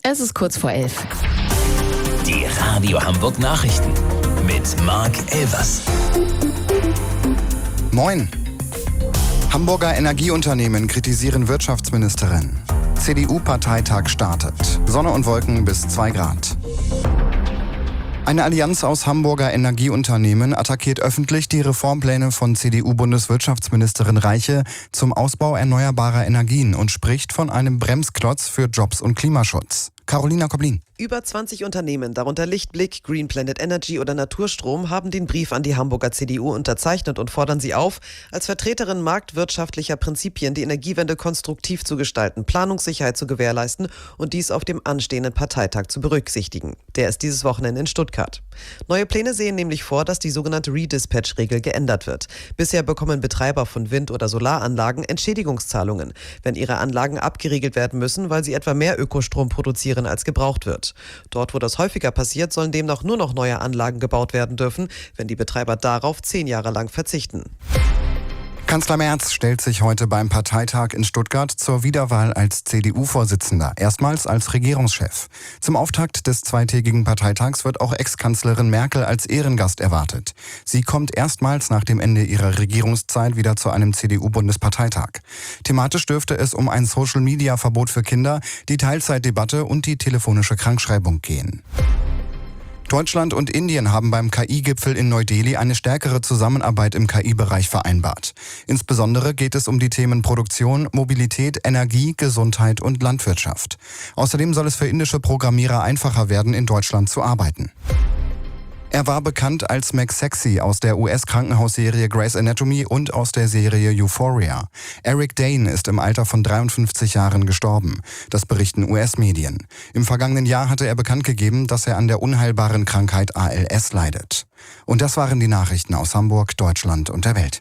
Es ist kurz vor 11. Die Radio Hamburg Nachrichten mit Marc Elvers. Moin. Hamburger Energieunternehmen kritisieren Wirtschaftsministerin. CDU-Parteitag startet. Sonne und Wolken bis 2 Grad. Eine Allianz aus Hamburger Energieunternehmen attackiert öffentlich die Reformpläne von CDU-Bundeswirtschaftsministerin Reiche zum Ausbau erneuerbarer Energien und spricht von einem Bremsklotz für Jobs und Klimaschutz. Carolina Koblin. Über 20 Unternehmen, darunter Lichtblick, Green Planet Energy oder Naturstrom, haben den Brief an die Hamburger CDU unterzeichnet und fordern sie auf, als Vertreterin marktwirtschaftlicher Prinzipien die Energiewende konstruktiv zu gestalten, Planungssicherheit zu gewährleisten und dies auf dem anstehenden Parteitag zu berücksichtigen. Der ist dieses Wochenende in Stuttgart. Neue Pläne sehen nämlich vor, dass die sogenannte Redispatch-Regel geändert wird. Bisher bekommen Betreiber von Wind- oder Solaranlagen Entschädigungszahlungen, wenn ihre Anlagen abgeriegelt werden müssen, weil sie etwa mehr Ökostrom produzieren, als gebraucht wird. Dort, wo das häufiger passiert, sollen demnach nur noch neue Anlagen gebaut werden dürfen, wenn die Betreiber darauf 10 Jahre lang verzichten. Kanzler Merz stellt sich heute beim Parteitag in Stuttgart zur Wiederwahl als CDU-Vorsitzender, erstmals als Regierungschef. Zum Auftakt des zweitägigen Parteitags wird auch Ex-Kanzlerin Merkel als Ehrengast erwartet. Sie kommt erstmals nach dem Ende ihrer Regierungszeit wieder zu einem CDU-Bundesparteitag. Thematisch dürfte es um ein Social-Media-Verbot für Kinder, die Teilzeitdebatte und die telefonische Krankschreibung gehen. Deutschland und Indien haben beim KI-Gipfel in Neu-Delhi eine stärkere Zusammenarbeit im KI-Bereich vereinbart. Insbesondere geht es um die Themen Produktion, Mobilität, Energie, Gesundheit und Landwirtschaft. Außerdem soll es für indische Programmierer einfacher werden, in Deutschland zu arbeiten. Er war bekannt als McSexy aus der US-Krankenhausserie Grey's Anatomy und aus der Serie Euphoria. Eric Dane ist im Alter von 53 Jahren gestorben. Das berichten US-Medien. Im vergangenen Jahr hatte er bekannt gegeben, dass er an der unheilbaren Krankheit ALS leidet. Und das waren die Nachrichten aus Hamburg, Deutschland und der Welt.